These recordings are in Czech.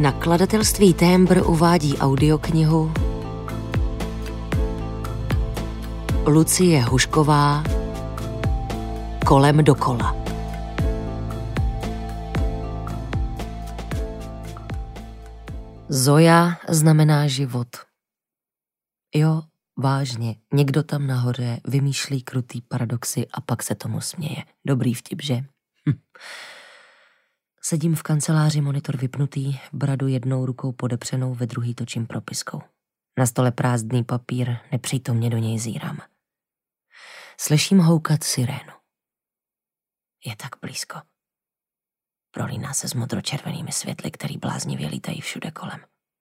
Nakladatelství Témbr uvádí audioknihu Lucie Hušková Kolem dokola. Zoja znamená život. Jo, vážně, někdo tam nahoře vymýšlí krutý paradoxy a pak se tomu směje. Dobrý vtip, že? Sedím v kanceláři, monitor vypnutý, bradu jednou rukou podepřenou, ve druhý točím propiskou. Na stole prázdný papír, nepřítomně do něj zírám. Slyším houkat sirénu. Je tak blízko. Prolíná se s modročervenými světly, který bláznivě lítají všude kolem.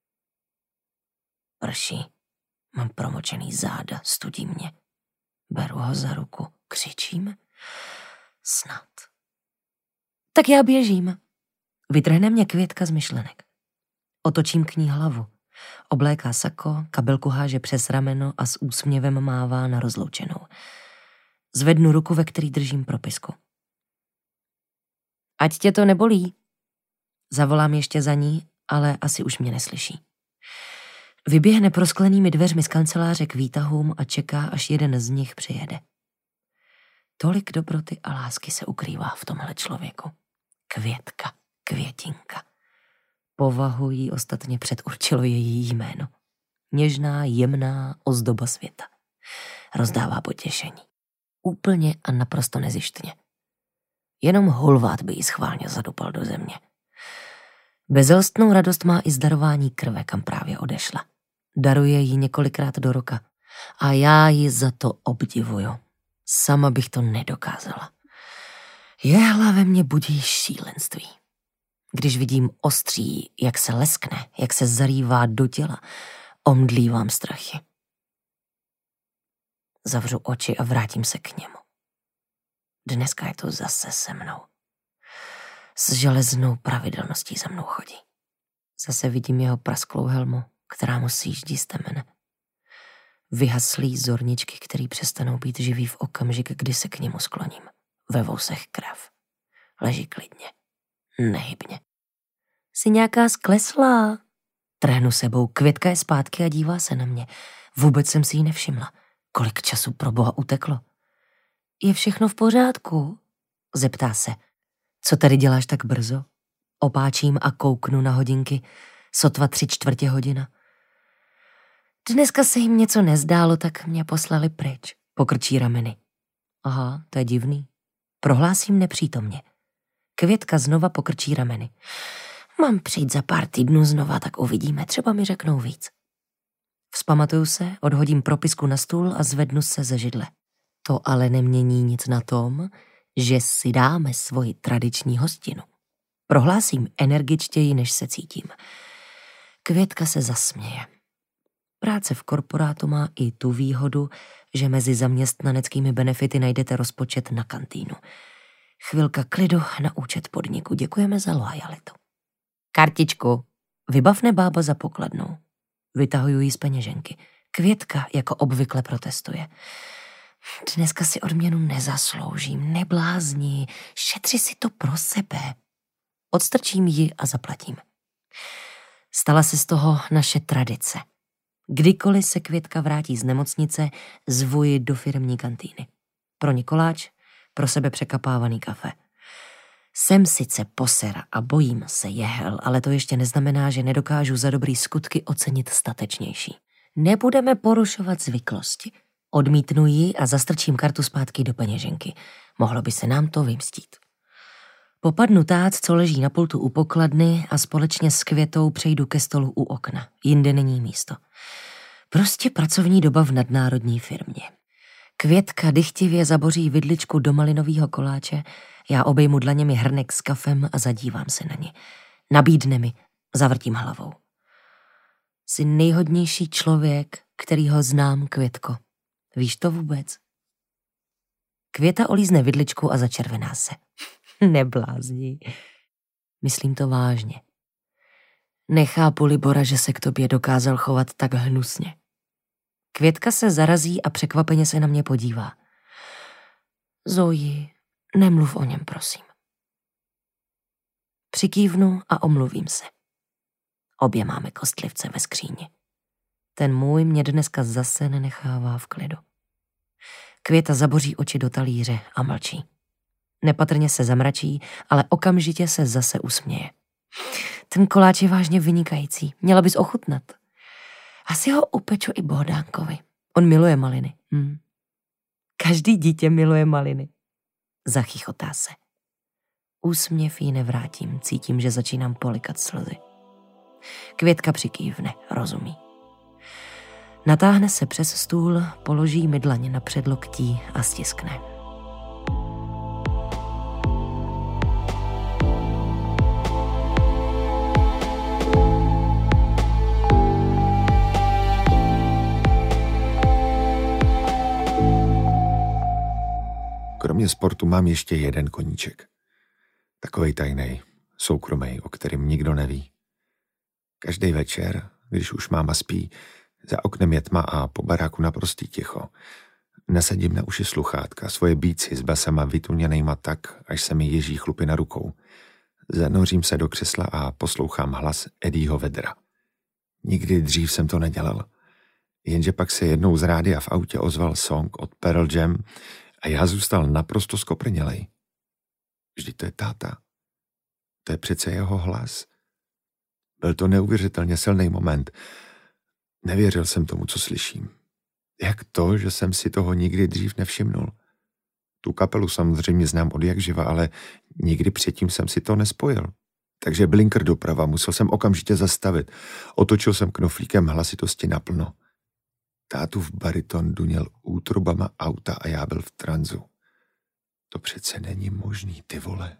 Prší, mám promočený záda, studí mě. Beru ho za ruku, křičím. Snad. Tak já běžím. Vytrhne mě Květka z myšlenek. Otočím k ní hlavu. Obléká sako, kabelku háže přes rameno a s úsměvem mává na rozloučenou. Zvednu ruku, ve který držím propisku. Ať tě to nebolí. Zavolám ještě za ní, ale asi už mě neslyší. Vyběhne prosklenými dveřmi z kanceláře k výtahům a čeká, až jeden z nich přijede. Tolik dobroty a lásky se ukrývá v tomhle člověku. Květka, Květinka. Povahu jí ostatně předurčilo její jméno. Něžná, jemná ozdoba světa. Rozdává potěšení. Úplně a naprosto nezištně. Jenom hulvát by jí schválně zadupal do země. Bezelstnou radost má i z darování krve, kam právě odešla. Daruje ji několikrát do roka. A já ji za to obdivuju. Sama bych to nedokázala. Jehla ve mně budí šílenství. Když vidím ostří, jak se leskne, jak se zarývá do těla, omdlívám strachy. Zavřu oči a vrátím se k němu. Dneska je to zase se mnou. S železnou pravidelností za mnou chodí. Zase vidím jeho prasklou helmu, která mu sjíždí z temene. Vyhaslí zorničky, který přestanou být živý v okamžik, kdy se k němu skloním. Ve vousech krev. Leží klidně. Nehybně. Jsi nějaká skleslá? Trhnu sebou, Květka je zpátky a dívá se na mě. Vůbec jsem si ji nevšimla. Kolik času pro boha uteklo? Je všechno v pořádku? Zeptá se. Co tady děláš tak brzo? Opáčím a kouknu na hodinky. Sotva 3/4 hodina. Dneska se jim něco nezdálo, tak mě poslali pryč. Pokrčí rameny. Aha, to je divný. Prohlásím nepřítomně. Květka znova pokrčí rameny. Mám přijít za pár týdnů znova, tak uvidíme, třeba mi řeknou víc. Vzpamatuju se, odhodím propisku na stůl a zvednu se ze židle. To ale nemění nic na tom, že si dáme svoji tradiční hostinu. Prohlásím energičtěji, než se cítím. Květka se zasměje. Práce v korporátu má i tu výhodu, že mezi zaměstnaneckými benefity najdete rozpočet na kantýnu. Chvilka klidu na účet podniku. Děkujeme za loajalitu. Kartičku. Vybavne bába za pokladnou. Vytahuju jí z peněženky. Květka jako obvykle protestuje. Dneska si odměnu nezasloužím, neblázni, šetři si to pro sebe. Odstrčím ji a zaplatím. Stala se z toho naše tradice. Kdykoliv se Květka vrátí z nemocnice, zvu ji do firmní kantýny. Pro ní koláč, pro sebe překapávaný kafe. Jsem sice posera a bojím se jehel, ale to ještě neznamená, že nedokážu za dobrý skutky ocenit statečnější. Nebudeme porušovat zvyklosti. Odmítnu ji a zastrčím kartu zpátky do peněženky. Mohlo by se nám to vymstít. Popadnu tác, co leží na pultu u pokladny a společně s Květou přejdu ke stolu u okna. Jinde není místo. Prostě pracovní doba v nadnárodní firmě. Květka dychtivě zaboří vidličku do malinového koláče, já obejmu dlaněmi hrnek s kafem a zadívám se na ni. Nabídne mi, zavrtím hlavou. Jsi nejhodnější člověk, kterýho znám, Květko. Víš to vůbec? Květa olízne vidličku a začervená se. Neblázni. Myslím to vážně. Nechápu, Libora, že se k tobě dokázal chovat tak hnusně. Květka se zarazí a překvapeně se na mě podívá. Zoji, nemluv o něm, prosím. Přikývnu a omluvím se. Obě máme kostlivce ve skříni. Ten můj mě dneska zase nenechává v klidu. Květa zaboří oči do talíře a mlčí. Nepatrně se zamračí, ale okamžitě se zase usměje. Ten koláč je vážně vynikající. Měla bys ochutnat. Asi ho upeču i Bohdánkovi. On miluje maliny. Každý dítě miluje maliny. Zachychotá se. Úsměv jí nevrátím, cítím, že začínám polikat slzy. Květka přikývne, rozumí. Natáhne se přes stůl, položí mi dlaň na předloktí a stiskne. Kromě sportu mám ještě jeden koníček. Takovej tajnej, soukromej, o kterém nikdo neví. Každý večer, když už máma spí, za oknem je tma a po baráku naprostý ticho. Nasadím na uši sluchátka, svoje bíci s basama vytuněnejma tak, až se mi ježí chlupy na rukou. Zanořím se do křesla a poslouchám hlas Eddieho Vedera. Nikdy dřív jsem to nedělal. Jenže pak se jednou z rádia v autě ozval song od Pearl Jam a já zůstal naprosto skoprnělej. Vždyť to je táta. To je přece jeho hlas. Byl to neuvěřitelně silný moment. Nevěřil jsem tomu, co slyším. Jak to, že jsem si toho nikdy dřív nevšimnul? Tu kapelu samozřejmě znám od jak živa, ale nikdy předtím jsem si to nespojil. Takže blinker doprava, musel jsem okamžitě zastavit. Otočil jsem knoflíkem hlasitosti naplno. Tátův bariton duněl útrobama auta a já byl v tranzu. To přece není možný, ty vole.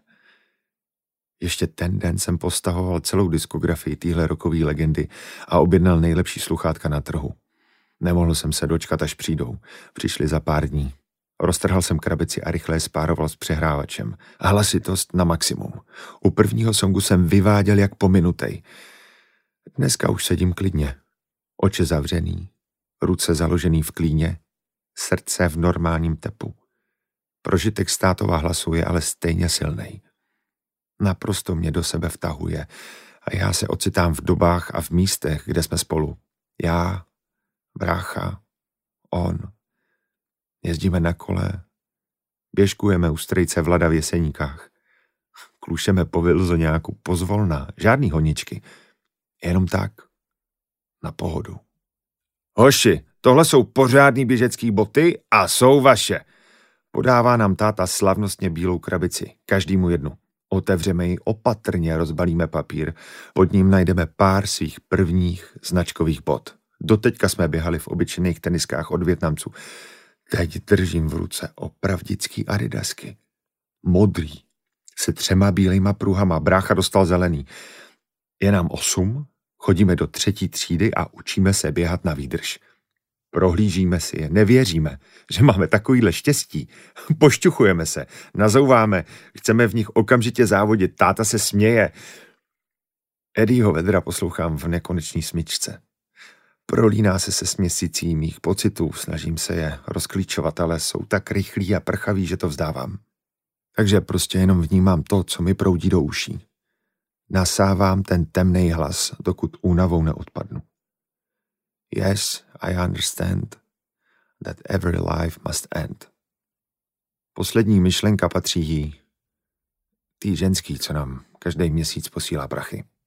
Ještě ten den jsem postahoval celou diskografii téhle rockové legendy a objednal nejlepší sluchátka na trhu. Nemohl jsem se dočkat, až přijdou. Přišli za pár dní. Roztrhal jsem krabici a rychle je spároval s přehrávačem. Hlasitost na maximum. U prvního songu jsem vyváděl jak pominutej. Dneska už sedím klidně. Oči zavřený, ruce založený v klíně, srdce v normálním tepu. Prožitek z tátova hlasu je ale stejně silnej. Naprosto mě do sebe vtahuje a já se ocitám v dobách a v místech, kde jsme spolu. Já, brácha, on. Jezdíme na kole, běžkujeme u strejce Vlada v Jeseníkách. Klušeme po Vilzoňáku pozvolna, žádný honičky. Jenom tak, na pohodu. Hoši, tohle jsou pořádný běžecký boty a jsou vaše. Podává nám táta slavnostně bílou krabici, každému jednu. Otevřeme ji, opatrně rozbalíme papír, pod ním najdeme pár svých prvních značkových bot. Doteďka jsme běhali v obyčejných teniskách od Vietnamců. Teď držím v ruce opravdický adidasky. Modrý, se 3 bílejma pruhama, brácha dostal zelený. Je nám 8, chodíme do 3. třídy a učíme se běhat na výdrž. Prohlížíme si je, nevěříme, že máme takovýhle štěstí. Pošťuchujeme se, nazouváme, chceme v nich okamžitě závodit, táta se směje. Eddieho Vedra poslouchám v nekonečný smyčce. Prolíná se směsicí mých pocitů, snažím se je rozklíčovat, ale jsou tak rychlí a prchaví, že to vzdávám. Takže prostě jenom vnímám to, co mi proudí do uší. Nasávám ten temnej hlas, dokud únavou neodpadnu. Yes, I understand that every life must end. Poslední myšlenka patří jí, tý ženský, co nám každý měsíc posílá prachy.